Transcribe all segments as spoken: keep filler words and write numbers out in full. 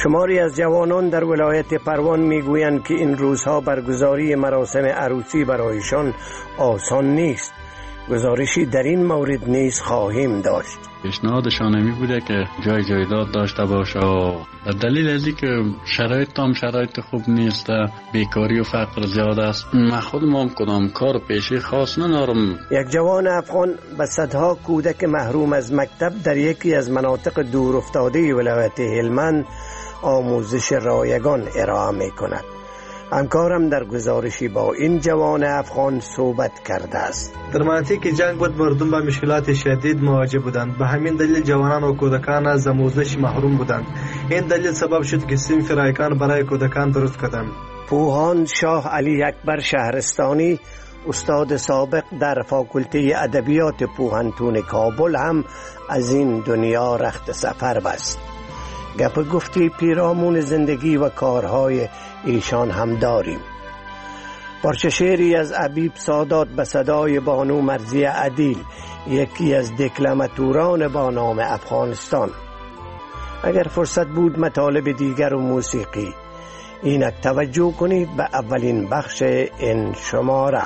شماری از جوانان در ولایت پروان میگویند که این روزها برگزاری مراسم عروسی برایشان آسان نیست. گزارشی در این مورد نیز خواهیم داشت. پیشنهادشان همی بوده که جای جایداد داشته باشه و دلیل از این که شرایط هم شرایط خوب نیست، بیکاری و فقر زیاد است. من خودم هم کدام کار پیشی خاص ندارم. یک جوان افغان به صدها کودک محروم از مکتب در یکی از مناطق دور افتاده ولایت هلمند آموزش رایگان ارائه می کند. همکارم در گزارشی با این جوان افغان صحبت کرده است. در مناطق جنگ بود مردم با مشکلات شدید مواجه بودند. به همین دلیل جوانان و کودکان از آموزش محروم بودند. این دلیل سبب شد که صنف رایگان برای کودکان درست کردند. پوهان شاه علی اکبر شهرستانی، استاد سابق در فاکولته ادبیات پوهنتون کابل، هم از این دنیا رخت سفر بست. گپ گفتی پیرامون زندگی و کارهای ایشان هم داریم. پارچه شعری از حبیب سادات به صدای بانو مرضیه عدیل، یکی از دکلماتوران با نام افغانستان. اگر فرصت بود مطالب دیگر و موسیقی، اینک توجه کنید به اولین بخش این شماره.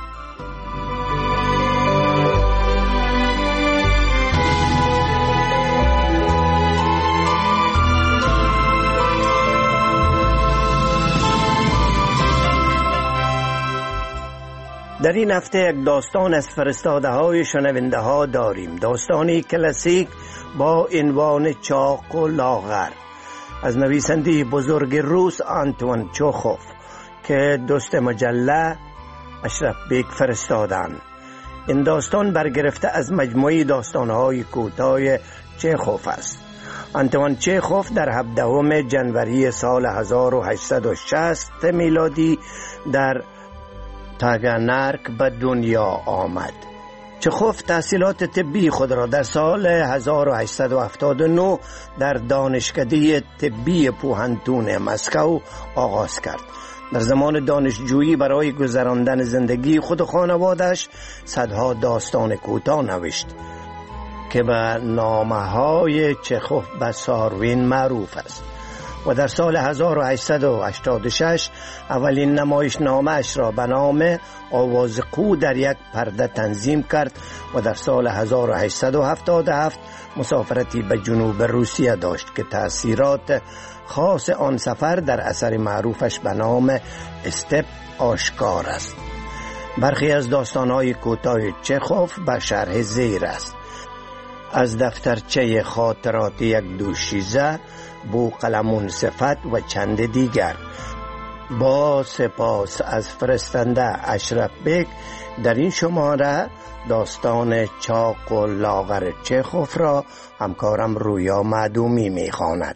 در این هفته یک داستان از فرستاده های شنونده ها داریم. داستانی کلاسیک با عنوان چاق و لاغر از نویسنده بزرگ روس آنتون چخوف که دوست مجله اشرف بیگ فرستادن. این داستان برگرفته از مجموعه داستانهای کوتاه چخوف است. آنتون چخوف در هفدهم جنوری سال هزار و هشتصد و شصت میلادی در تاگانرک به دنیا آمد. چخوف تحصیلات طبی خود را در سال هزار و هشتصد و هفتاد و نه در دانشکده طبی پوهنتون مسکو آغاز کرد. در زمان دانشجویی برای گذراندن زندگی خود و خانوادش صدها داستان کوتاه نوشت که به نامه‌های چخوف به ساروین معروف است و در سال هزار و هشتصد و هشتاد و شش اولین نمایش نامه‌اش را به نام آواز قو در یک پرده تنظیم کرد و در سال هزار و هشتصد و هفتاد و هفت مسافرتی به جنوب روسیه داشت که تأثیرات خاص آن سفر در اثر معروفش به نام استپ آشکار است. برخی از داستان‌های کوتاه چخوف به شرح زیر است: از دفترچه خاطرات یک دوشیزه، بوقلمون صفت و چند دیگر. با سپاس از فرستنده اشرف بیگ در این شماره داستان چاق و لاغر چخوف را همکارم رویا معدومی میخواند.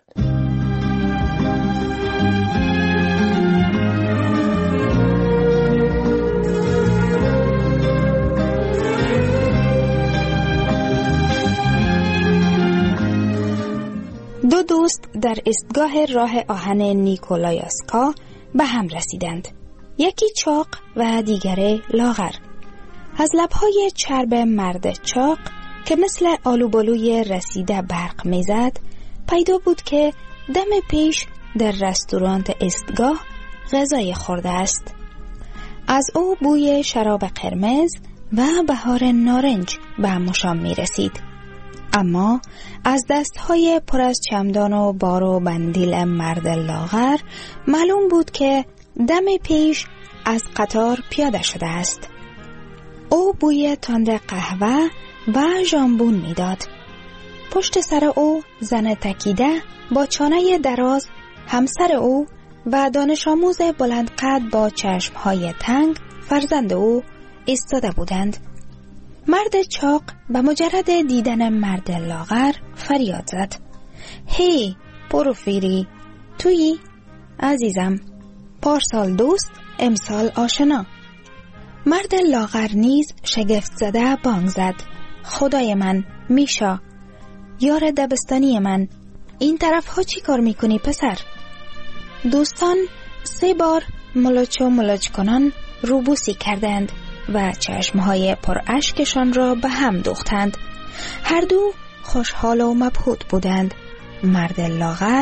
دو دوست در ایستگاه راه آهن نیکولایاسکا به هم رسیدند. یکی چاق و دیگری لاغر. از لبهای چرب مرد چاق که مثل آلوبالوی رسیده برق میزد پیدا بود که دم پیش در رستوران ایستگاه غذای خورده است. از او بوی شراب قرمز و بهار نارنج به مشام می رسید. اما از دستهای پر از چمدان و بار و بندیل مرد لاغر معلوم بود که دم پیش از قطار پیاده شده است. او بوی تند قهوه و ژامبون میداد. پشت سر او زن تکیده با چانه دراز، همسر او و دانش آموز بلند قد با چشمهای تنگ فرزند او ایستاده بودند. مرد چاق به مجرد دیدن مرد لاغر فریاد زد: هی پروفیری، تویی؟ عزیزم، پارسال دوست امسال آشنا. مرد لاغر نیز شگفت زده بانگ زد: خدای من، میشا، یار دبستانی من، این طرف ها چی کار میکنی پسر؟ دوستان سه بار ملاچ و ملاچ کنان روبوسی کردند و چشمهای پر اشکشان را به هم دوختند. هر دو خوشحال و مبهوت بودند. مرد لاغر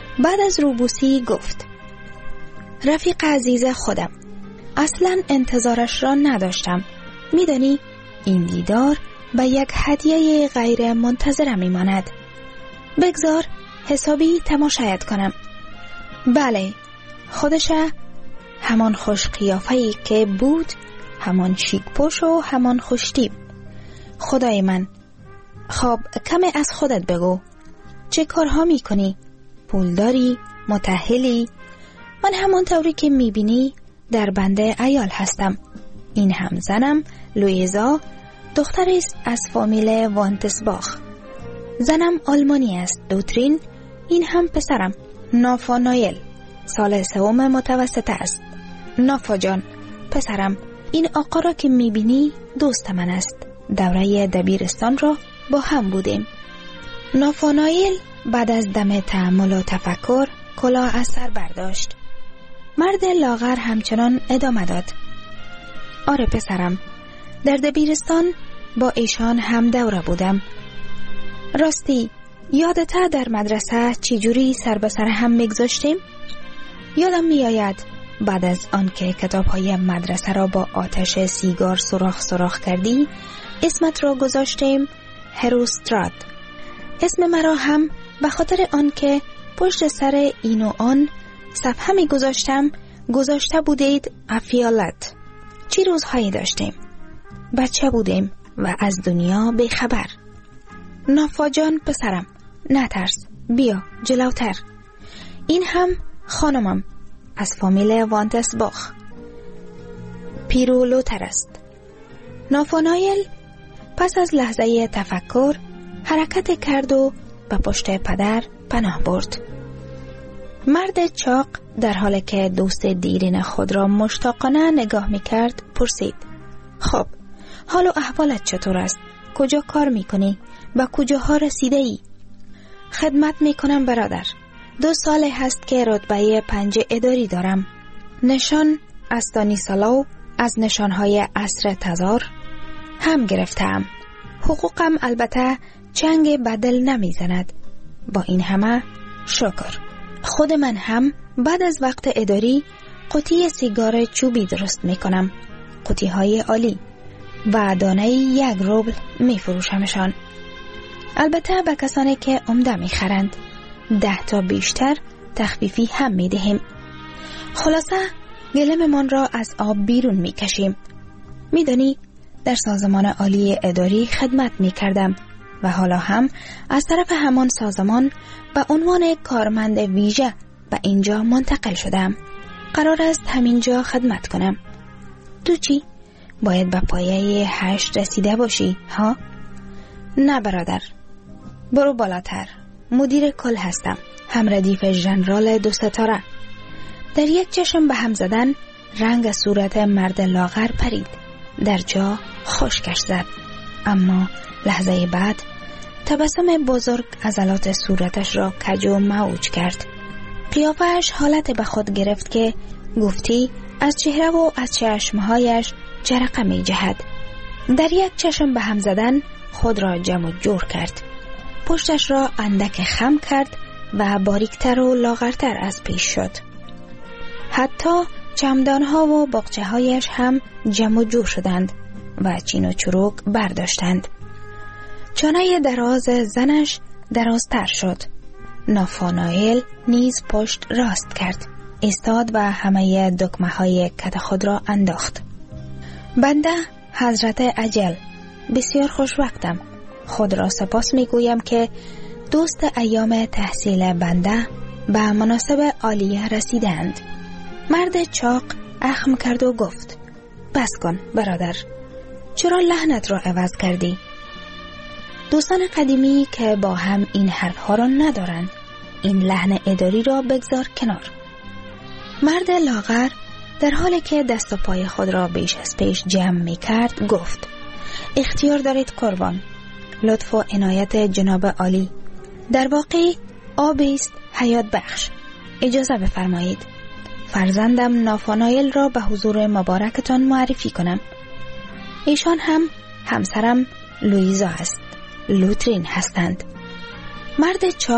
بعد از روبوسی گفت: رفیق عزیز خودم، اصلا انتظارش را نداشتم. میدانی این دیدار به یک هدیه غیر منتظره میماند. بگذار حسابی تماشایت کنم. بله، خودشه، همان خوش قیافه‌ای که بود، همان شیک پوش و همان خوشتیب. خدای من، خب کمی از خودت بگو. چه کارها میکنی؟ پولداری؟ متأهلی؟ من همون طوری که میبینی در بنده عیال هستم. این هم زنم لویزا، دختری است از فامیل وانتسباخ. زنم آلمانی است، لوترین. این هم پسرم نافانایل، سال سوم متوسط است. نافا جان، پسرم، این آقا را که میبینی دوست من است. دوره دبیرستان را با هم بودیم. نافانایل بعد از دم تأمل و تفکر کلاه از سر برداشت. مرد لاغر همچنان ادامه داد: آره پسرم، در دبیرستان با ایشان هم دوره بودم. راستی یادته در مدرسه چجوری سر به سر هم میگذاشتیم؟ یادم میآید بعد از آن که کتاب‌های مدرسه را با آتش سیگار سوراخ سوراخ کردی، اسمت را گذاشتیم هروسترات. اسم مرا هم به خاطر آن که پشت سر این و آن صفحه می گذاشتم گذاشته بودید افیالت. چی روزهایی داشتیم؟ بچه بودیم و از دنیا بیخبر. نافا جان پسرم، نترس، بیا جلوتر. این هم خانمم از فامیل وانتسباخ، پیرو لوتر است. نافانایل پس از لحظه تفکر حرکت کرد و به پشت پدر پناه برد. مرد چاق در حالی که دوست دیرین خود را مشتاقانه نگاه میکرد پرسید: خب حال و احوالت چطور است؟ کجا کار میکنی؟ به کجاها رسیده ای؟ خدمت میکنم برادر. دو سال هست که رتبه پنج اداری دارم. نشان استانیسلاو از نشانهای عصر تزار هم گرفتم. حقوقم البته چنگ بدل نمیزند. با این همه شکر. خود من هم بعد از وقت اداری قوطی سیگار چوبی درست میکنم. قوطی های عالی و دانه یک روبل میفروشمشان. البته به کسانی که عمده میخرند ده تا بیشتر تخفیفی هم میدهیم. خلاصه گلم من را از آب بیرون میکشیم. میدانی در سازمان عالی اداری خدمت میکردم و حالا هم از طرف همان سازمان به عنوان کارمند ویژه به اینجا منتقل شدم. قرار است همینجا خدمت کنم. تو چی؟ باید به پایه هشت رسیده باشی ها؟ نه برادر، برو بالاتر. مدیر کل هستم، هم ردیف ژنرال دو ستاره. در یک چشم به هم زدن رنگ صورت مرد لاغر پرید. در جا خشکش زد، اما لحظه بعد تبسم بزرگ عضلات صورتش را کج و معوج کرد. قیافه‌اش حالت به خود گرفت که گفتی از چهره و از چشمهایش جرقه می جهد. در یک چشم به هم زدن خود را جمع جور کرد. پشتش را اندک خم کرد و باریکتر و لاغرتر از پیش شد. حتی چمدانها و باغچه هایش هم جمع جور شدند و چین و چروک برداشتند. چانه دراز زنش درازتر شد. نافانایل نیز پشت راست کرد، ایستاد و همه دکمه های کت خود را انداخت. بنده حضرت اجل، بسیار خوش وقتم. خود را سپاس می گویم که دوست ایام تحصیل بنده به مناسب عالیه رسیدند. مرد چاق اخم کرد و گفت: بس کن برادر، چرا لحنت را عوض کردی؟ دوستان قدیمی که با هم این حرف ها را ندارند. این لحن اداری را بگذار کنار. مرد لاغر در حالی که دست و پای خود را بیش از پیش جمع می کرد گفت: اختیار دارید قربان. لطف و عنایت جناب عالی. در واقع آبی است حیات بخش. اجازه بفرمایید فرزندم نافانایل را به حضور مبارکتان معرفی کنم. ایشان هم همسرم لویزا است. لوترین هستند. مرد چاق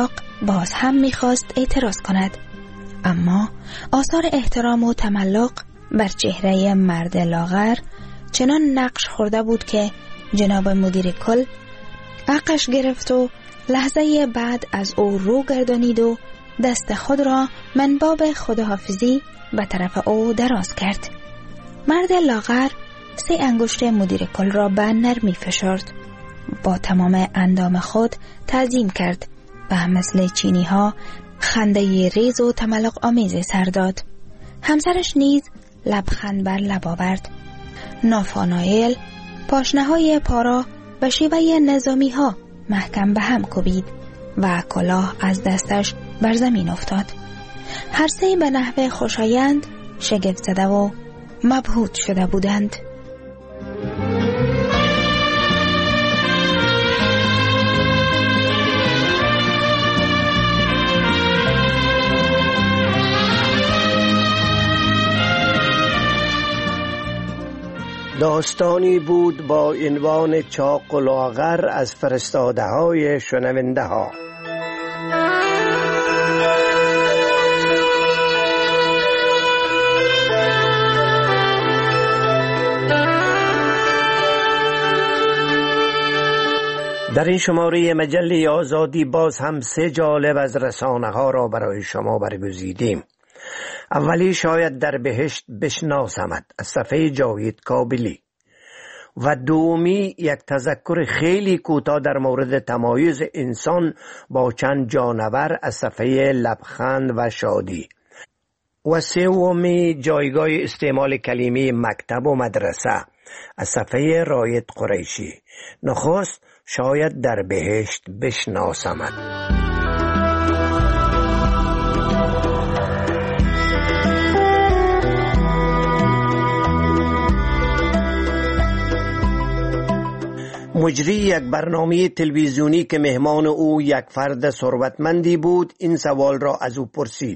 باز هم میخواست اعتراض کند، اما آثار احترام و تملق بر چهره مرد لاغر چنان نقش خورده بود که جناب مدیر کل عقش گرفت و لحظه بعد از او رو گردانید و دست خود را من باب خداحافظی به طرف او دراز کرد. مرد لاغر سه انگشت مدیر کل را به نرمی فشرد، با تمام اندام خود تعظیم کرد و مثل چینی ها خنده ریز و تملق آمیز سر داد. همسرش نیز لبخند بر لب آورد. نافانایل پاشنه های پارا و شیوه نظامی ها محکم به هم کوبید و کلاه از دستش بر زمین افتاد. هر سه به نحو خوشایند شگفت زده و مبهوت شده بودند. داستانی بود با عنوان چاق و لاغر از فرستاده های شنونده ها. در این شماره مجله آزادی باز هم سه جالب از رسانه ها را برای شما برگزیدیم. اولی شاید در بهشت بشناسمت از صفحه جاوید کابلی و دومی یک تذکر خیلی کوتاه در مورد تمایز انسان با چند جانور از صفحه لبخند و شادی و سومی جایگاه استعمال کلمه مکتب و مدرسه از صفحه رایت قریشی. نخست شاید در بهشت بشناسمت. مجری یک برنامه تلویزیونی که مهمان او یک فرد ثروتمندی بود این سوال را از او پرسید: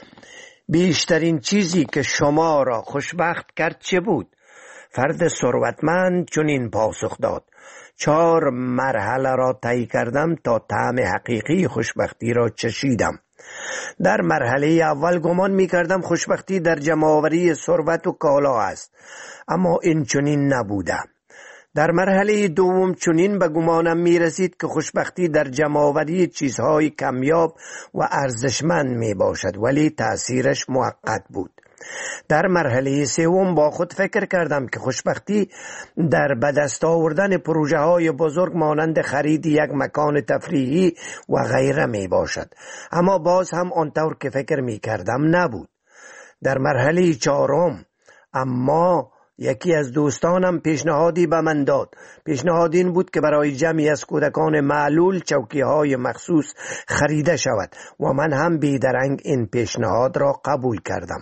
بیشترین چیزی که شما را خوشبخت کرد چه بود؟ فرد ثروتمند چنین پاسخ داد: چهار مرحله را طی کردم تا طعم حقیقی خوشبختی را چشیدم. در مرحله اول گمان می کردم خوشبختی در جمع‌آوری ثروت و کالا است، اما این چنین نبوده. در مرحله دوم چنین به گمانم می رسید که خوشبختی در جمع‌آوری چیزهای کمیاب و ارزشمند می باشد، ولی تأثیرش موقت بود. در مرحله سوم با خود فکر کردم که خوشبختی در به دست آوردن پروژه های بزرگ مانند خرید یک مکان تفریحی و غیره می باشد، اما باز هم آنطور که فکر می کردم نبود. در مرحله چهارم اما یکی از دوستانم پیشنهادی به من داد. پیشنهاد این بود که برای جمعی از کودکان معلول چوکی‌های مخصوص خریده شود و من هم بیدرنگ این پیشنهاد را قبول کردم.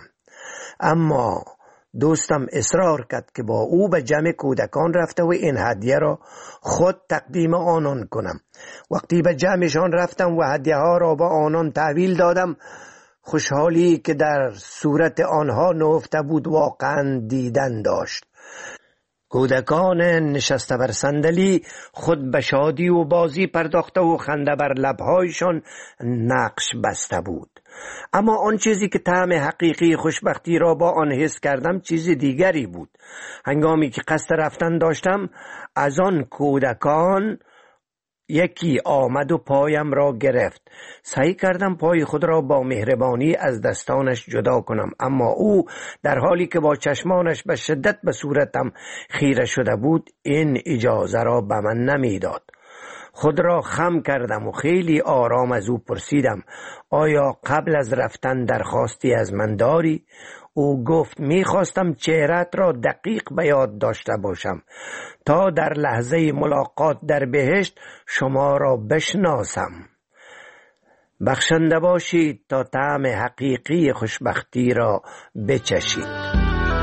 اما دوستم اصرار کرد که با او به جمع کودکان رفته و این هدیه را خود تقدیم آنان کنم. وقتی به جمعشان رفتم و هدیه ها را به آنان تحویل دادم، خوشحالی که در صورت آنها نهفته بود واقعا دیدن داشت. کودکان نشسته بر صندلی خود به شادی و بازی پرداخته و خنده بر لبهایشان نقش بسته بود. اما آن چیزی که طعم حقیقی خوشبختی را با آن حس کردم چیز دیگری بود. هنگامی که قصد رفتن داشتم، از آن کودکان یکی آمد و پایم را گرفت. سعی کردم پای خود را با مهربانی از دستانش جدا کنم، اما او در حالی که با چشمانش به شدت به صورتم خیره شده بود این اجازه را به من نمیداد. خود را خم کردم و خیلی آرام از او پرسیدم: آیا قبل از رفتن درخواستی از من داری؟ او گفت: میخواستم چهرت را دقیق به یاد داشته باشم تا در لحظه ملاقات در بهشت شما را بشناسم. بخشنده باشید تا طعم حقیقی خوشبختی را بچشید.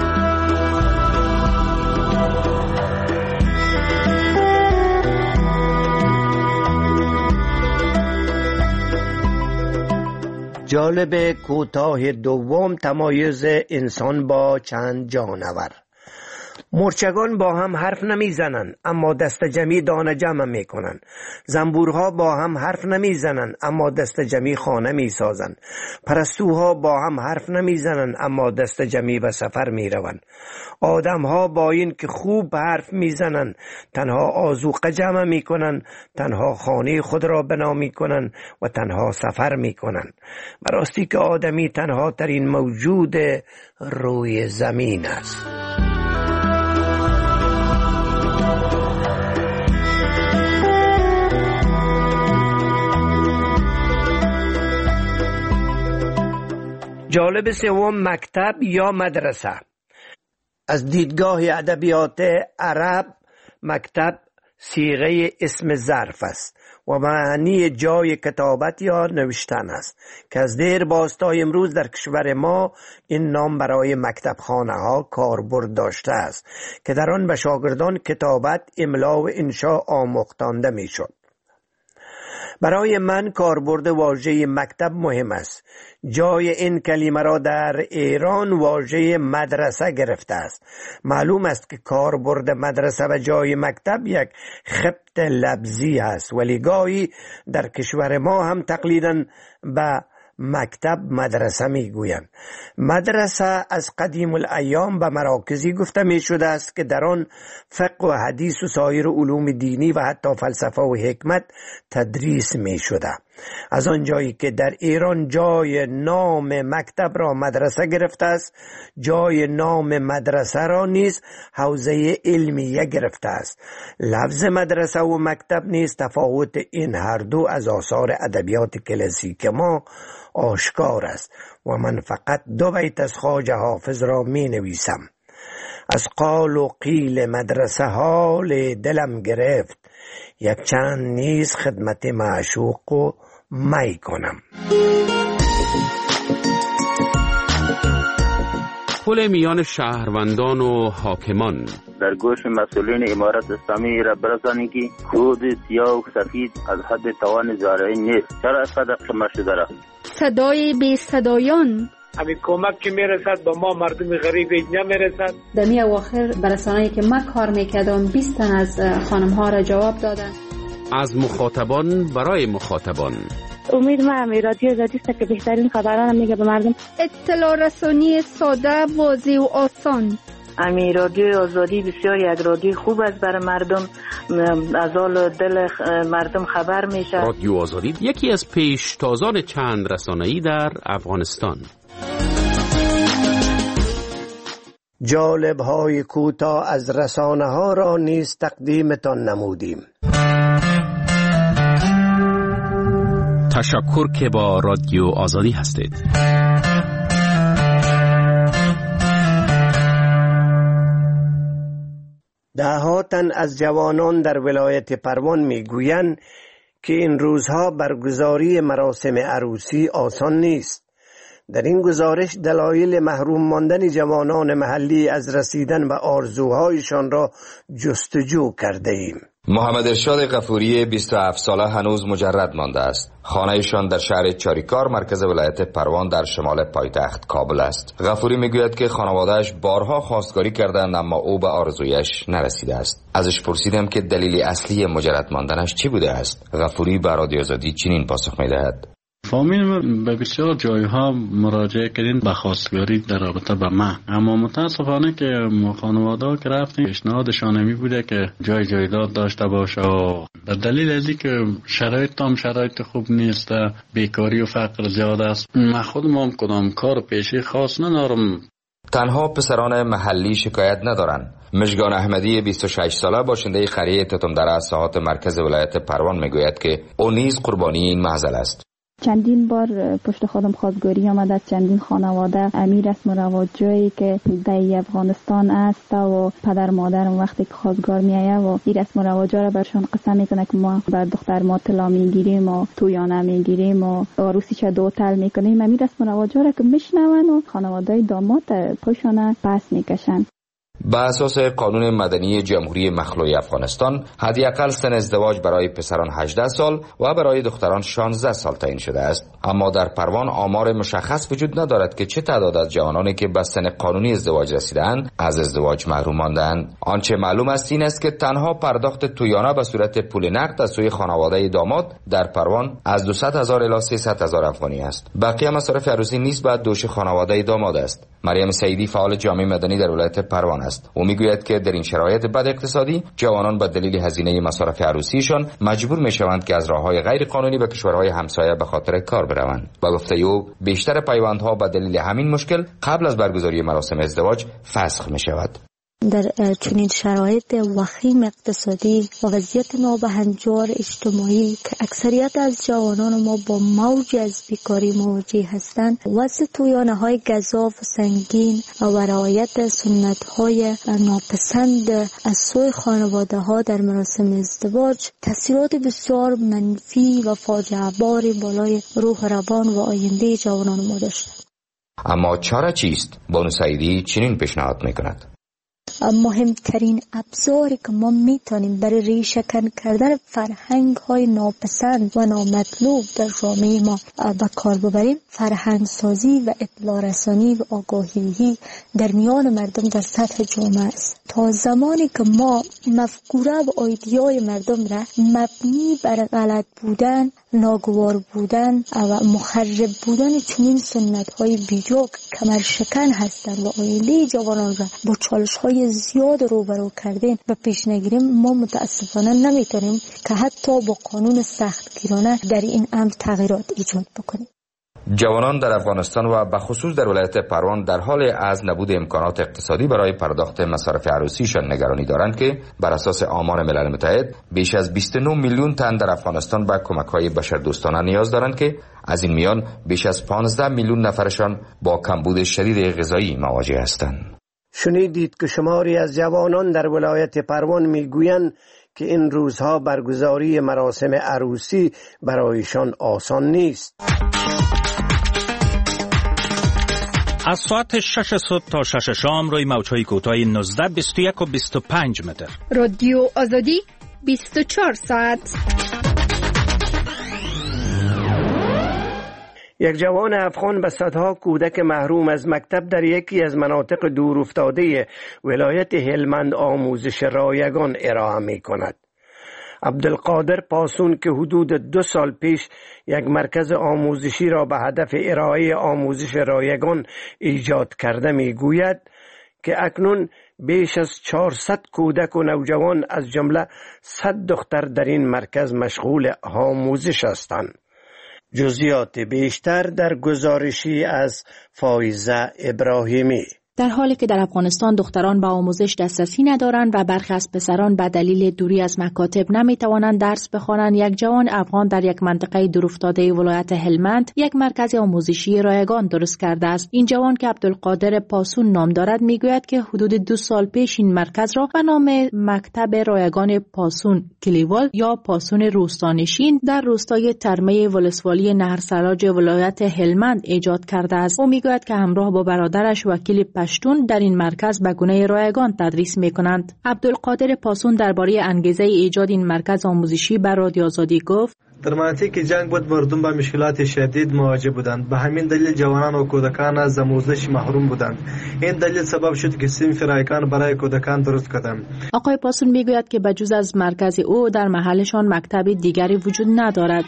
جالب کوتاه دوم، تمایز انسان با چند جانور. مرچگان با هم حرف نمی زنن اما دست جمعی دانه جمع می کنن. زنبورها با هم حرف نمی زنن اما دست جمعی خانه می سازن. پرستوها با هم حرف نمی زنن اما دست جمعی به سفر می روند. آدمها با این که خوب حرف می زنن تنها آذوقه جمع می کنن، تنها خانه خود را بنا می کنن و تنها سفر می کنن. براستی که آدمی تنها ترین موجود روی زمین است. جالب سوم مکتب یا مدرسه. از دیدگاه ادبیات عرب مکتب صیغه اسم ظرف است و معنی جای کتابت یا نوشتن است که از دیر باز امروز در کشور ما این نام برای مکتب خانه ها کاربرد داشته است که در آن به شاگردان کتابت، املا و انشا آموختانده می شد. برای من کاربرد واژه مکتب مهم است. جای این کلمه را در ایران واژه مدرسه گرفته است. معلوم است که کاربرد مدرسه و جای مکتب یک خبط لفظی است، ولی گاهی در کشور ما هم تقلیداً به مکتب مدرسه می گویند. مدرسه از قدیم الایام به مراکزی گفته می شده است که در آن فقه و حدیث و سایر علوم دینی و حتی فلسفه و حکمت تدریس می شده. از آن جایی که در ایران جای نام مکتب را مدرسه گرفته است، جای نام مدرسه را نیز حوزه علمیه گرفته است. لفظ مدرسه و مکتب نیز تفاوت این هر دو از آثار ادبیات کلاسیک ما آشکار است و من فقط دو بیت از خواجه حافظ را می نویسم. از قال و قیل مدرسه حال دلم گرفت، یک چند نیز خدمت معشوق و می کنم. پل میان شهروندان و حاکمان. در گوش مسئولین امارت اسلامی را برسانید که کود سیاه و سفید از حد توان زارعین نیست. چرا اینقدر قیمت شده است؟ صدای بی صدایان. همین کمک که میرسد با ما مردم غریب اینجا میرسد. در می اواخر برسانه‌ای که من کار میکردم بیست تن از خانم ها را جواب دادن. از مخاطبان برای مخاطبان. امید من رادیو آزادی است که بهترین خبران میگه به مردم. اطلاع رسانی ساده، واضح و آسان. امی رادیو آزادی بسیار یک رادیو خوب است برای مردم، از حال دل مردم خبر میشه. رادیو آزادی یکی از پیشتازان چند رسانه‌ای در افغانستان. جالب های کوتاه از رسانه ها را نیز تقدیمتان نمودیم. تشکر که با رادیو آزادی هستید. ده تن از جوانان در ولایت پروان میگویند که این روزها برگزاری مراسم عروسی آسان نیست. در این گزارش دلایل محروم ماندن جوانان محلی از رسیدن به آرزوهایشان را جستجو کرده ایم. محمد ارشاد غفوری بیست و هفت ساله هنوز مجرد مانده است. خانه‌شان در شهر چاریکار مرکز ولایت پروان در شمال پایتخت کابل است. غفوری میگوید که خانواده‌اش بارها خواستگاری کردند اما او به آرزویش نرسیده است. ازش پرسیدم که دلیل اصلی مجرد ماندنش چی بوده است. غفوری به رادیو آزادی چنین پاسخ می‌دهد: فامیل به بسیار جایها مراجعه کردین به خواستگاری در رابطه با من، اما متاسفانه که خانواده که رفتیم پیشنهادشان می بوده که جای جایداد داشته باشه و به دلیل از اینکه شرایط هم شرایط خوب نیست، بیکاری و فقر زیاد است، من خودم هم کدام کار پیشی خاص ندارم. تنها پسران محلی شکایت ندارند. مژگان احمدی بیست و شش ساله باشنده قریه تتمدره ساحات مرکز ولایت پروان میگوید که او نیز قربانی این معضل است. چندین بار پشت خودم خواستگاری آمده از چندین خانواده. امیر رسم و رواج جایی که در افغانستان است و پدر مادرم وقتی که خواستگار میایه و این رسم و رواج را برشان قسم میکنه که ما بر دختر ما طلا میگیریم و تویانه میگیریم و عروسی چه دو تل میکنیم. امیر رسم و رواج را که میشنون و خانواده داماد پشونه پس میکشن. به اساس قانون مدنی جمهوری مخلوع افغانستان، حداقل سن ازدواج برای پسران هجده سال و برای دختران شانزده سال تعیین شده است. اما در پروان آمار مشخص وجود ندارد که چه تعداد از جوانانی که به سن قانونی ازدواج رسیدند از ازدواج محروم ماندند. آنچه معلوم است این است که تنها پرداخت تویانه به صورت پول نقد از سوی خانواده داماد در پروان از دویست هزار الی سیصد هزار افغانی است. بقیه مصارف عروسی نیز به دوش خانواده داماد است. مریم سعیدی فعال جامعه مدنی در ولایت پروان است. او میگوید که در این شرایط بد اقتصادی جوانان به دلیل هزینه مصارف عروسیشان مجبور میشوند که از راههای غیر قانونی به کشورهای همسایه به خاطر کار بروند. با گفته او بیشتر پیوندها به دلیل همین مشکل قبل از برگزاری مراسم ازدواج فسخ می شود. در چنین شرایط وخیم اقتصادی و وضعیت نابهنجار اجتماعی که اکثریت از جوانان ما با موج از بیکاری مواجه هستند، وضع تویانه های گزاف و سنگین و رعایت سنت های ناپسند از سوی خانواده ها در مراسم ازدواج تاثیرات بسیار منفی و فاجعه بار بالای روح روان و آینده جوانان ما داشته. اما چاره چیست؟ بانو سعیدی چنین پیشنهاد میکند. مهمترین ابزاری که ما میتونیم برای ریشه‌کن کردن فرهنگ های ناپسند و نامطلوب در جامعه ما به کار ببریم، فرهنگ سازی و اطلاع رسانی و آگاهی در میان مردم در سطح جامعه است. تا زمانی که ما مفکوره و ایده‌های مردم را مبنی بر غلط بودن، ناگوار بودن و مخرب بودن چنین سنت های بیجا کمر شکن هستند و آینده جوانان را با چالش های زیاد روبرو کردن و پیش نگیریم، ما متاسفانه نمیتونیم که حتی با قانون سختگیرانه در این امر تغییرات ایجاد بکنیم. جوانان در افغانستان و به خصوص در ولایت پروان در حال از نبود امکانات اقتصادی برای پرداخت مصارف عروسیشان نگرانی دارند که بر اساس آمار ملل متحد بیش از بیست و نه میلیون تن در افغانستان به کمک‌های بشردوستانه نیاز دارند که از این میان بیش از پانزده میلیون نفرشان با کمبود شدید غذایی مواجه هستند. شنیدید که شماری از جوانان در ولایت پروان میگویند که این روزها برگزاری مراسم عروسی برایشان آسان نیست. از ساعت شش صبح تا شش شام روی موج‌های کوتاه نوزده، بیست و یک و بیست و پنج متر. رادیو آزادی بیست و چهار ساعت. یک جوان افغان به صدها کودک محروم از مکتب در یکی از مناطق دورافتاده ولایت هلمند آموزش رایگان ارائه می کند. عبدالقادر پاسون که حدود دو سال پیش یک مرکز آموزشی را به هدف ارائه آموزش رایگان ایجاد کرده می گوید که اکنون بیش از چهارصد کودک و نوجوان از جمله صد دختر در این مرکز مشغول آموزش هستند. جزئیات بیشتر در گزارشی از فایزه ابراهیمی. در حالی که در افغانستان دختران به آموزش دسترسی ندارند و برخی از پسران به دلیل دوری از مکاتب نمیتوانند درس بخوانند، یک جوان افغان در یک منطقه دورافتاده ولایت هلمند یک مرکز آموزشی رایگان درست کرده است. این جوان که عبدالقادر پاسون نام دارد میگوید که حدود دو سال پیش این مرکز را به نام مکتب رایگان پاسون کلیوال یا پاسون روستانشین در روستای ترمه ولسوالی نهرسراج ولایت هلمند ایجاد کرده است. او میگوید که همراه با برادرش وکیل پشتون در این مرکز به گونه رایگان تدریس میکنند. عبدالقادر پاسون درباره انگیزه ایجاد این مرکز آموزشی بر رادیو آزادی گفت: در مناطقی که جنگ بود مردم به مشکلات شدید مواجه بودند. به همین دلیل جوانان و کودکان از آموزش محروم بودند. این دلیل سبب شد که صنف رایگان برای کودکان درست کردند. آقای پاسون میگوید که بجز از مرکز او در محلشان مکتب دیگری وجود ندارد.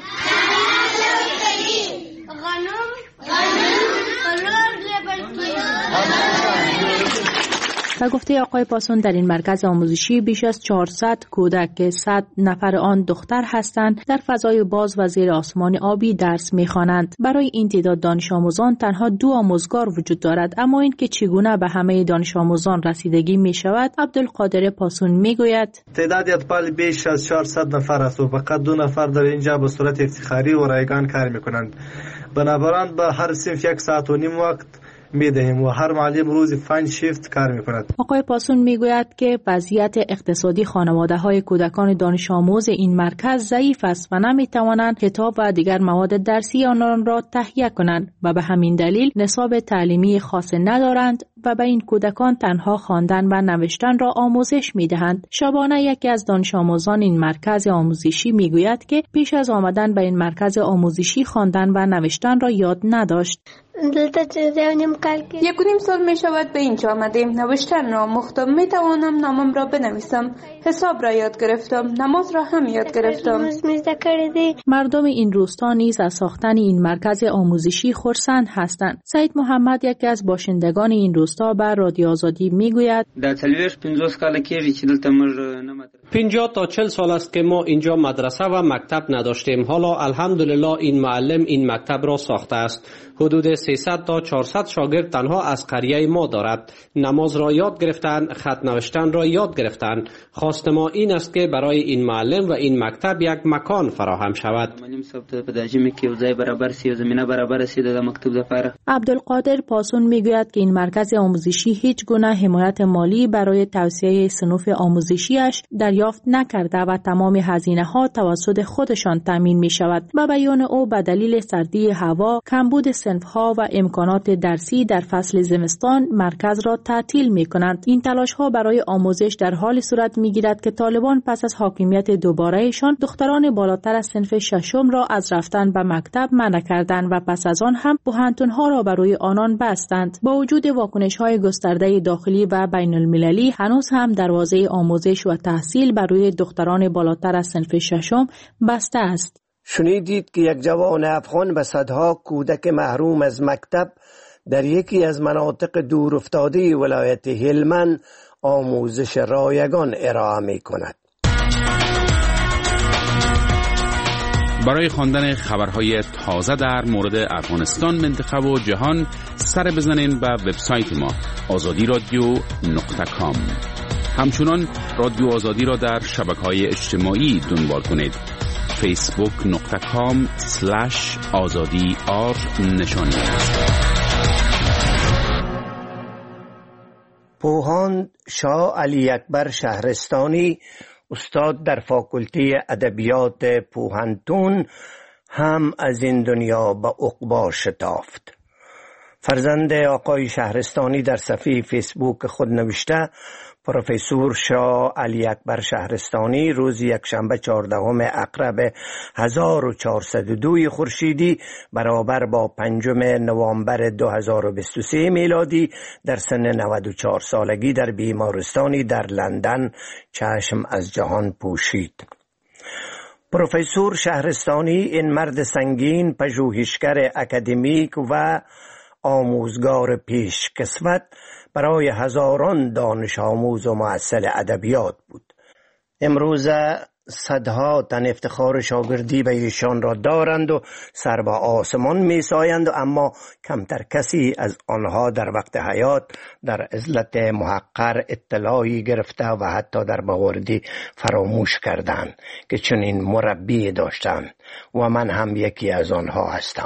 و گفته آقای پاسون در این مرکز آموزشی بیش از چهارصد کودک که صد نفر آن دختر هستند در فضای باز و زیر آسمان آبی درس می‌خوانند. برای این تعداد دانش آموزان تنها دو آموزگار وجود دارد، اما این که چگونه به همه دانش آموزان رسیدگی می‌شود عبدالقادر پاسون می‌گوید: تعداد اطفال بیش از چهارصد نفر است و فقط دو نفر در اینجا به صورت افتخاری و رایگان کار می‌کنند. بنابراین به هر صنف یک ساعت و نیم وقت میدهیم و هر معلم روزی پنج شیفت کار میکند. آقای پاسون میگوید که وضعیت اقتصادی خانواده های کودکان دانش آموز این مرکز ضعیف است و نمیتوانند کتاب و دیگر مواد درسی آنان را تهیه کنند و به همین دلیل نصاب تعلیمی خاص ندارند و به این کودکان تنها خواندن و نوشتن را آموزش می‌دهند. شبانه یکی از دانش آموزان این مرکز آموزشی می‌گوید که پیش از آمدن به این مرکز آموزشی خواندن و نوشتن را یاد نداشت. یک و نیم سال می شود به اینجا آمدیم. نوشتن را آموختم، می توانم نامم را بنویسم، حساب را یاد گرفتم، نماز را هم یاد گرفتم. مردم این روستا نیز از ساختن این مرکز آموزشی خرسند هستند. سید محمد یکی از باشندگان این روستا به رادیو آزادی میگوید پنجاه تا چهل سال است که ما اینجا مدرسه و مکتب نداشتیم. حالا الحمدلله این معلم این مکتب را ساخته است. حدود سیصد تا چهارصد شاگرد تنها از قریه ما دارد. نماز را یاد گرفتند، خط نوشتن را یاد گرفتند. خواست ما این است که برای این معلم و این مکتب یک مکان فراهم شود. عبدالقادر پاسون میگوید که این مرکز آموزشی هیچ گونه حمایت مالی برای توسعه صنوف آموزشیش دریافت نکرده و تمام هزینه ها توسط خودشان تامین می شود. به بیان او به دلیل سردی هوا، کمبود صنف ها و امکانات درسی در فصل زمستان مرکز را تعطیل می کنند. این تلاش ها برای آموزش در حال صورت می گیرد که طالبان پس از حاکمیت دوبارهشان دختران بالاتر از صنف ششم را از رفتن به مکتب منع کردند و پس از آن هم بحانتون ها را برای آنان بستند. با وجود واکنش های گسترده داخلی و بین المللی هنوز هم دروازه آموزش و تحصیل برای دختران بالاتر از صنف ششم بسته است. شنیدید که یک جوان افغان به صدها کودک محروم از مکتب در یکی از مناطق دور افتاده ولایت هلمند آموزش رایگان ارائه می کند. برای خواندن خبرهای تازه در مورد افغانستان، منطقه و جهان سر بزنین به وبسایت ما آزادی رادیو نقطه کام. همچنان رادیو آزادی را در شبکه‌های اجتماعی دنبال کنید. فیسبوک نقطه کام سلش آزادی آر نشانی. پوهاند شاه علی اکبر شهرستانی، استاد در فاکولته ادبیات پوهنتون، هم از این دنیا به عقبا شتافت. فرزند آقای شهرستانی در صفحه فیسبوک خود نوشته: پروفسور شاه علی اکبر شهرستانی روز یکشنبه چهاردهم اقرب هزار و چهارصد و دو خورشیدی برابر با پنجم نوامبر دو هزار و بیست و سه میلادی در سن نود و چهار سالگی در بیمارستانی در لندن چشم از جهان پوشید. پروفسور شهرستانی این مرد سنگین، پژوهشگر اکادمیک و آموزگار پیشکسوت برای هزاران دانش آموز و محصل ادبیات بود. امروز صدها تن افتخار شاگردی به ایشان را دارند و سر به آسمان می سایند، اما کمتر کسی از آنها در وقت حیات در عزلت محقر اطلاعی گرفته و حتی در باوردی فراموش کردند که چنین مربی داشتند و من هم یکی از آنها هستم.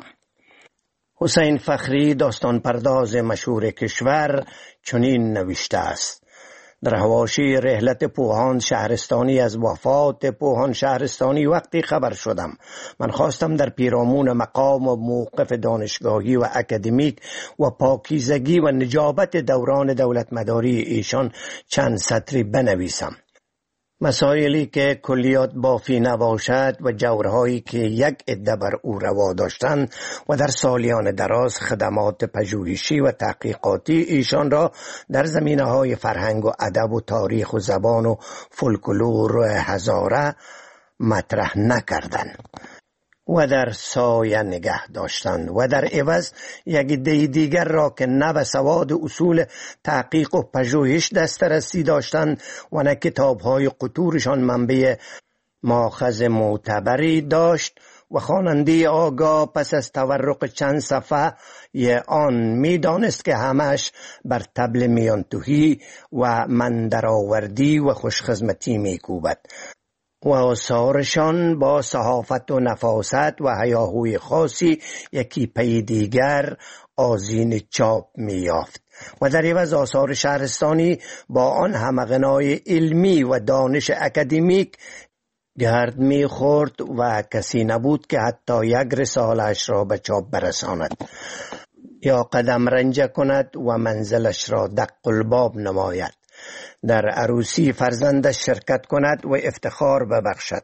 حسین فخری، داستان پرداز مشهور کشور، چنین نوشته است: در حواشی رحلت پوهاند شهرستانی از وفات پوهاند شهرستانی وقتی خبر شدم، من خواستم در پیرامون مقام و موقف دانشگاهی و اکادمیک و پاکیزگی و نجابت دوران دولت مداری ایشان چند سطری بنویسم. مسائلی که کلیات بافی نباشد و جورهایی که یک عده بر او روا داشتند و در سالیان دراز خدمات پژوهشی و تحقیقاتی ایشان را در زمینه‌های فرهنگ و ادب و تاریخ و زبان و فولکلور و هزاره مطرح نکردند و در سایه نگه داشتند و در عوض یک عده دیگر را که نه به سواد اصول تحقیق و پژوهش دسترسی داشتند و نه کتاب‌های قطورشان منبع ماخذ معتبری داشت و خواننده آگاه پس از تورق چند صفحه ی آن می دانست که همش بر طبل میانتوهی و مندرآوردی و خوشخدمتی می کوبد و آثارشان با صحافت و نفاست و هیاهوی خاصی یکی پی دیگر آذین چاپ می‌یافت و در عوض آثار شهرستانی با آن همغنای علمی و دانش اکادمیک گرد می‌خورد و کسی نبود که حتی یک رساله‌اش را به چاپ برساند. یا قدم رنجه کند و منزلش را دق الباب نماید، در عروسی فرزندش شرکت کند و افتخار ببخشد،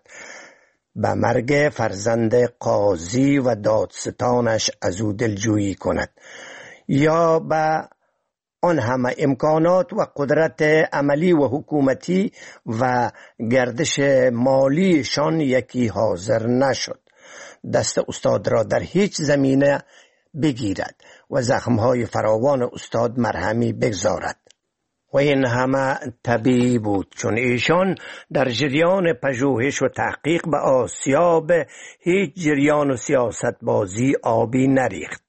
به مرگ فرزند قاضی و دادستانش از او دلجویی کند، یا به آن همه امکانات و قدرت عملی و حکومتی و گردش مالیشان یکی حاضر نشد، دست استاد را در هیچ زمینه بگیرد و زخمهای فراوان استاد مرهمی بگذارد. و این همه طبیعی بود، چون ایشان در جریان پژوهش و تحقیق به آسیاب هیچ جریان و سیاست بازی آبی نریخت،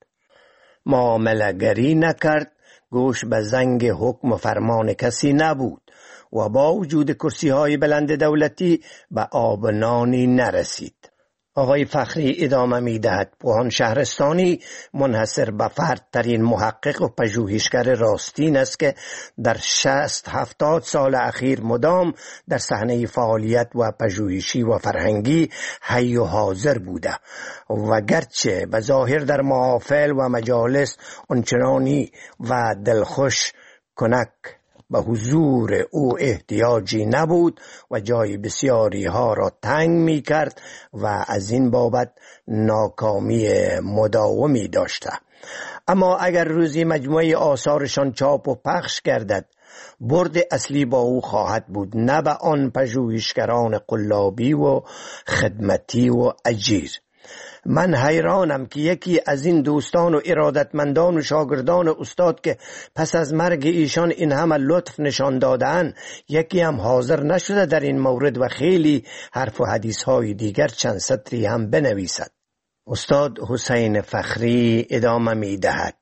معامله گری نکرد، گوش به زنگ حکم و فرمان کسی نبود و با وجود کرسی های بلند دولتی به آب نانی نرسید. آقای فخری ادامه می دهد: پوهان شهرستانی منحصر به فرد ترین محقق و پژوهشگر راستین است که در شصت هفتاد سال اخیر مدام در صحنه فعالیت و پژوهشی و فرهنگی حی و حاضر بوده و گرچه به ظاهر در محافل و مجالس آنچنانی و دلخوش کنک به حضور او احتیاجی نبود و جای بسیاری ها را تنگ می کرد و از این بابت ناکامی مداومی داشته. اما اگر روزی مجموعه آثارشان چاپ و پخش گردد، برد اصلی با او خواهد بود، نه به آن پژوهشگران قلابی و خدمتی و اجیر. من حیرانم که یکی از این دوستان و ارادتمندان و شاگردان استاد که پس از مرگ ایشان این همه لطف نشان دادن، یکی هم حاضر نشده در این مورد و خیلی حرف و حدیث های دیگر چند سطری هم بنویسد. استاد حسین فخری ادامه می دهد: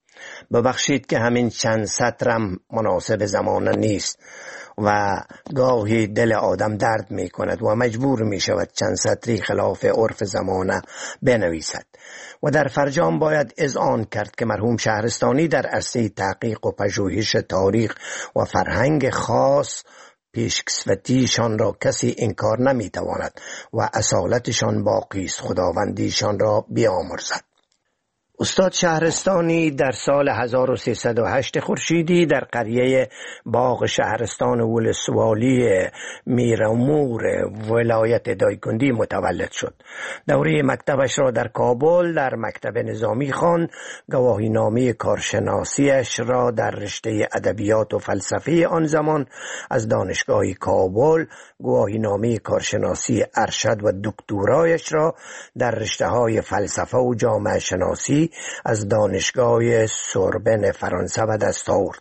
ببخشید که همین چند سطرم مناسب زمانه نیست و گاهی دل آدم درد می کند و مجبور می شود چند سطری خلاف عرف زمانه بنویسد و در فرجام باید اذعان کرد که مرحوم شهرستانی در عرصه تحقیق و پژوهش تاریخ و فرهنگ خاص پیشکسوتیشان را کسی انکار نمی تواند و اصالتشان باقی است، خداوندیشان را بیامرزد. استاد شهرستانی در سال هزار و سیصد و هشت خورشیدی در قریه باغ شهرستان ولسوالی میرامور ولایت دایکندی متولد شد. دوره مکتبش را در کابل در مکتب نظامی خواند. گواهی نامه کارشناسیش را در رشته ادبیات و فلسفه آن زمان از دانشگاه کابل، گواهی نامه کارشناسی ارشد و دکترایش را در رشته های فلسفه و جامعه شناسی از دانشگاه سوربن فرانسه و دست آورد.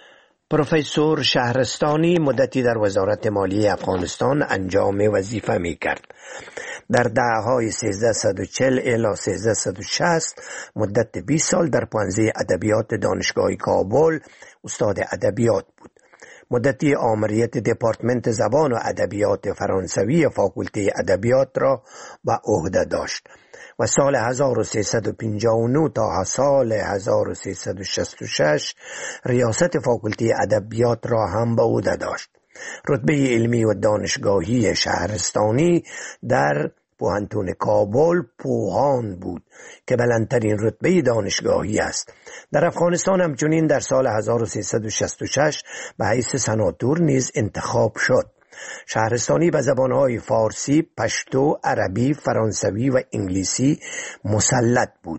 پروفسور شهرستانی مدتی در وزارت مالیه افغانستان انجام وظیفه می کرد. در دهه‌های سیزده و چهل الی سیزده و شصت مدت بیست سال در پانزه ادبیات دانشگاه کابل استاد ادبیات بود. مدتی آمریت دپارتمنت زبان و ادبیات فرانسوی فاکولته ادبیات را به عهده داشت و سال هزار و سیصد و پنجاه و نه تا سال هزار و سیصد و شصت و شش ریاست فاکولته ادبیات را هم به عهده داشت. رتبه علمی و دانشگاهی شهرستانی در پوهنتون کابل پوهان بود که بلندترین رتبه دانشگاهی است. در افغانستان همچنین در سال هزار و سیصد و شصت و شش به حیث سناتور نیز انتخاب شد. شهرستانی به زبانهای فارسی، پشتو، عربی، فرانسوی و انگلیسی مسلط بود.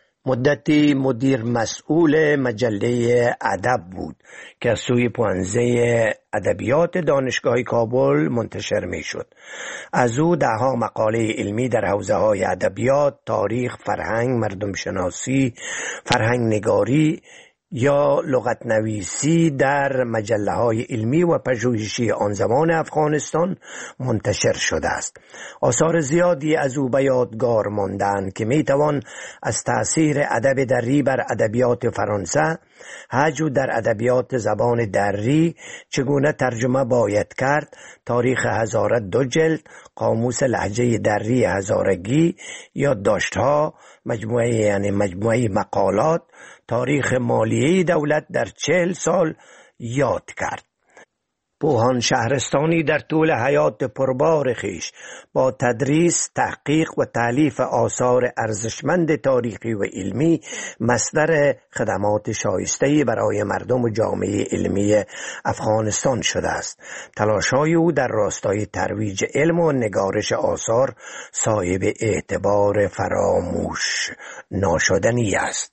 مدتی مدیر مسئول مجله ادب بود که از سوی پانزه ادبیات دانشگاه کابل منتشر می شد. از او دهها مقاله علمی در حوزه های ادبیات، تاریخ، فرهنگ، مردم شناسی، فرهنگ نگاری یا لغت نویسی در مجله های علمی و پژوهشی آن زمان افغانستان منتشر شده است. آثار زیادی از او به یادگار ماندند که می توان از تأثیر ادب دری بر ادبیات فرانسه، هجو در ادبیات زبان دری، چگونه ترجمه باید کرد، تاریخ هزاره دو جلد، قاموس لهجه دری هزارگی، یادداشت‌ها، مجموعه یعنی مجموعه مقالات، تاریخ مالیه دولت در چهل سال یاد کرد. پوهان شهرستانی در طول حیات پربار خیش با تدریس، تحقیق و تالیف آثار ارزشمند تاریخی و علمی مصدر خدمات شایسته‌ای برای مردم و جامعه علمی افغانستان شده است. تلاش‌های او در راستای ترویج علم و نگارش آثار صاحب اعتبار فراموش ناشدنی است.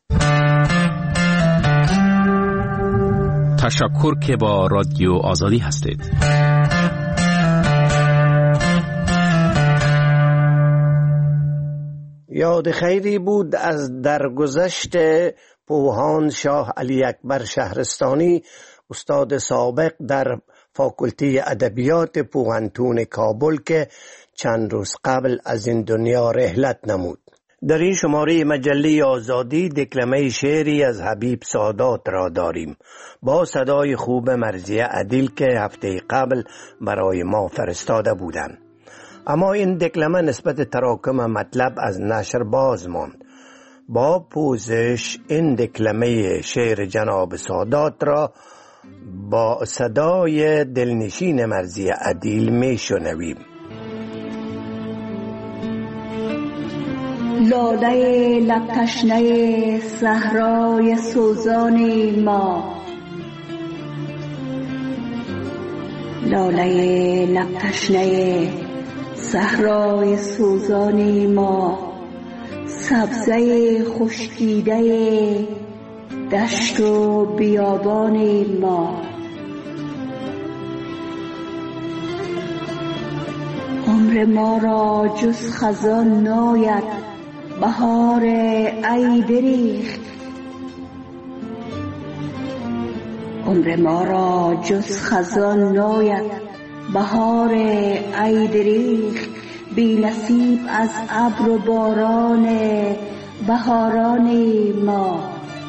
تشکر که با رادیو آزادی هستید. یاد خیری بود از درگذشت پوهان شاه علی اکبر شهرستانی، استاد سابق در فاکولته ادبیات پوهنتون کابل که چند روز قبل از این دنیا رحلت نمود. در این شماره مجله آزادی دکلمه شعری از حبیب سادات را داریم با صدای خوب مرضیه عدیل که هفته قبل برای ما فرستاده بودند. اما این دکلمه نسبت تراکم مطلب از نشر باز ماند. با پوزش این دکلمه شعر جناب سادات را با صدای دلنشین مرضیه عدیل می شنویم. لاله لب تشنه صحرای سوزان ما، لاله لب تشنه صحرای سوزان ما، سبزه خشکیده دشت و بیابان ما. عمر ما را جز خزان ناید بهار ای دریغ، عمر ما را جز خزان ناید بهار ای دریغ، بی نصیب از ابر و باران بهاران ما.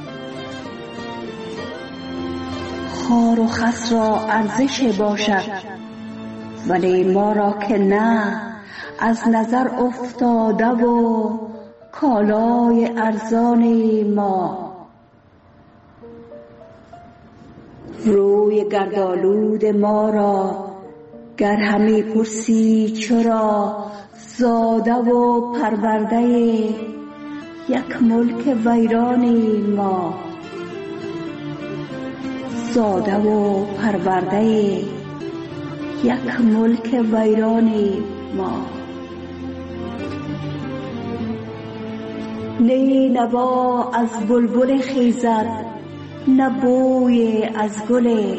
خار و خس را ارزش باشد ولی ما را که نه، از نظر افتاده و کالای ارزان ما. روی گردآلود ما را گر همی پرسی چرا، زاده و پرورده یک ملک ویران ما، زاده و پرورده یک ملک ویران ما. نی نوا از بلبل خیزد نه بوی از گل،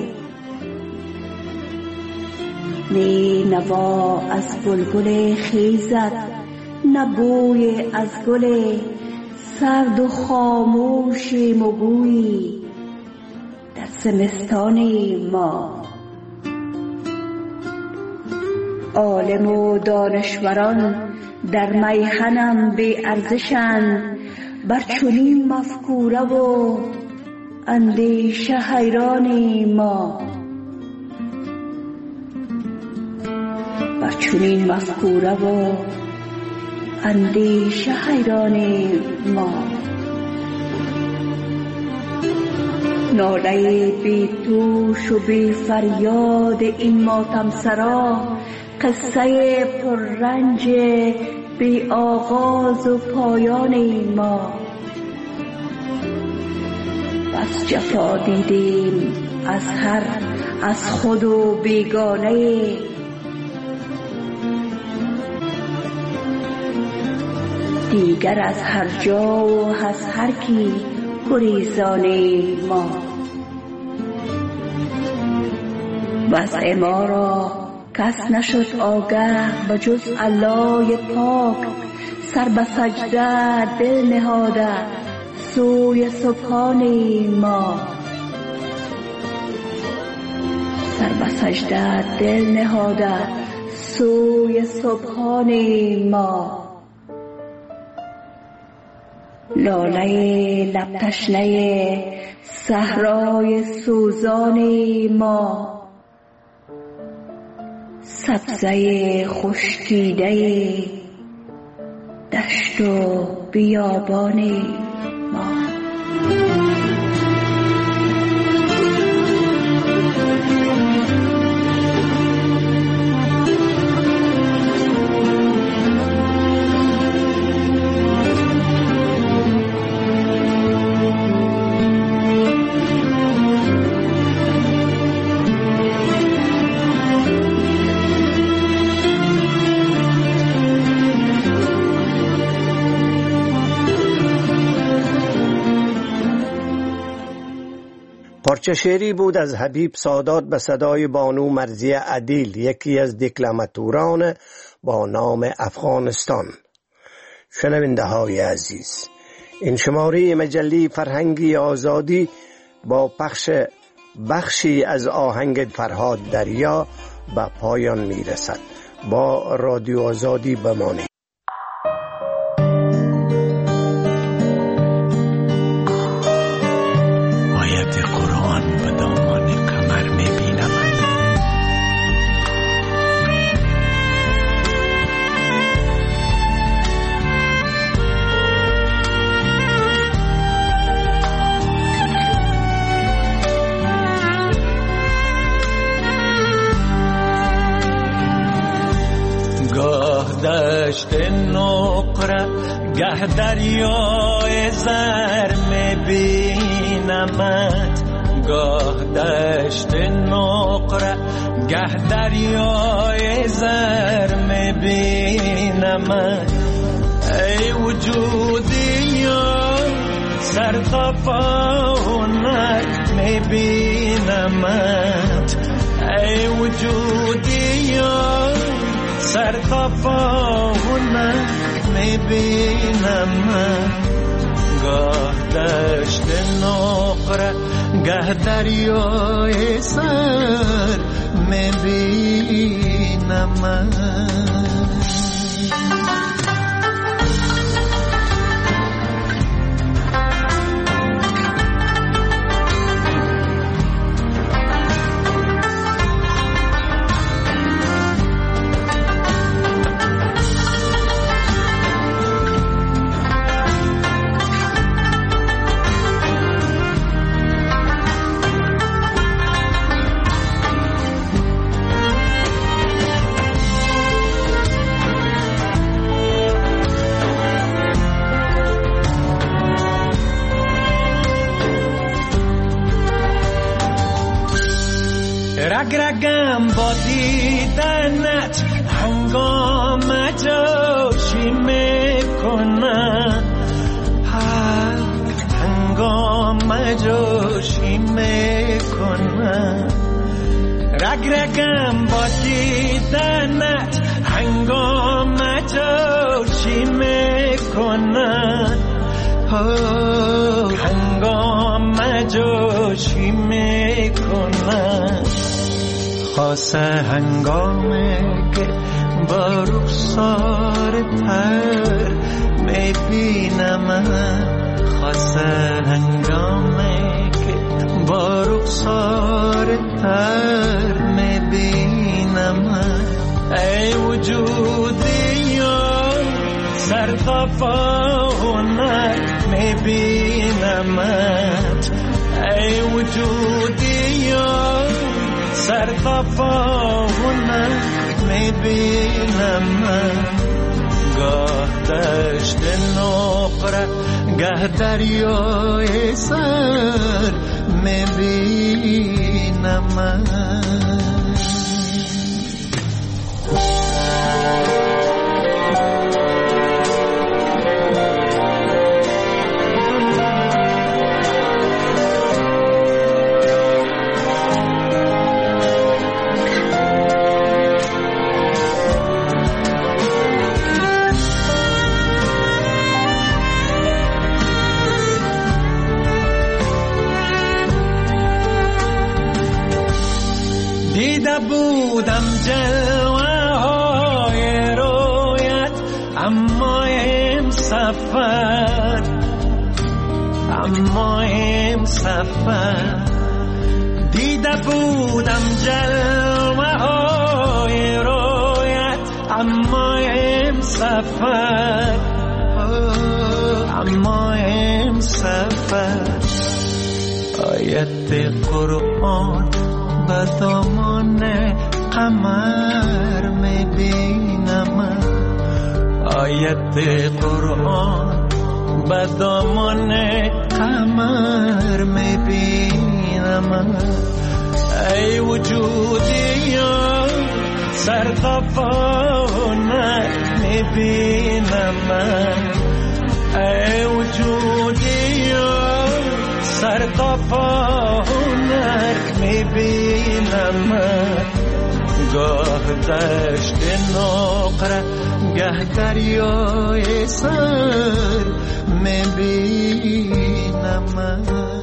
نی نوا از بلبل خیزد نه بوی از گل، سرد و خاموش مگویی در زمستان ما. عالم و دانشوران در میهنم بی ارزشند، بر چنین مفکوره و اندیشه حیران ما، بر چنین مفکوره و اندیشه حیران ما. ناله بی توش و بی فریاد این ماتم سرا، قصه پر رنج بی آغاز و پایان ما. بس جفا دیدیم از هر از خود و بیگانه، دیگر از هر جا و از هر کی گریزان ما. وضع ما را کس نشد آگه بجز الله پاک، سر به سجده دل نهاده سوی سبحان ما، سر به سجده دل نهاده سوی سبحان ما. لاله لب تشنه صحرای سوزان ما، سبزه خشکیده دشت و بیابان ما. پارچه شعری بود از حبیب سادات به صدای بانو مرضیه عدیل، یکی از دکلماتوران با نام افغانستان. شنونده های عزیز، این شماره مجله فرهنگی آزادی با پخش بخشی از آهنگ فرهاد دریا به پایان می رسد. با رادیو آزادی بمانید. آیت قرآن به دامان قمر می بینم. گاه دشت نقره گه دریای زر میبینمت، گاه دشت نقره گه دریای زر میبینمت. ای وجودی سر تا پاونک میبینمت، ای وجودی سر تا پاونک میبینم. گاه دشت نقره گه دریای سر میبینم. رگرگم با دیدنت هنگام جوشی میکنم، هنگام جوشی میکنم. رگرگم با دیدنت هنگام جوشی میکنم، هنگام جوشی میکنم. خاصه هنگامه که با رخسار تر میبینم، خاصه هنگامه که با رخسار تر میبینم. ای وجودی سر تا پاونک میبینمت، ای وجودی سر تا پاونک میبینم. گاه دشت نقره گه دریای سر میبینم. دیده بودم جلوه های رویت، اما ام سفر، اما ام سفر. دیده بودم جلوه های رویت، اما ام سفر، اما ام سفر. آیت قرآن به دامان قمر میبینم، آیت قرآن به دامان قمر میبینم. ای وجودی سر تا پاونک میبینم، ای وجودی غرقا پاهونک میبینم، گاه دشت نقره گه دریای سر میبینم.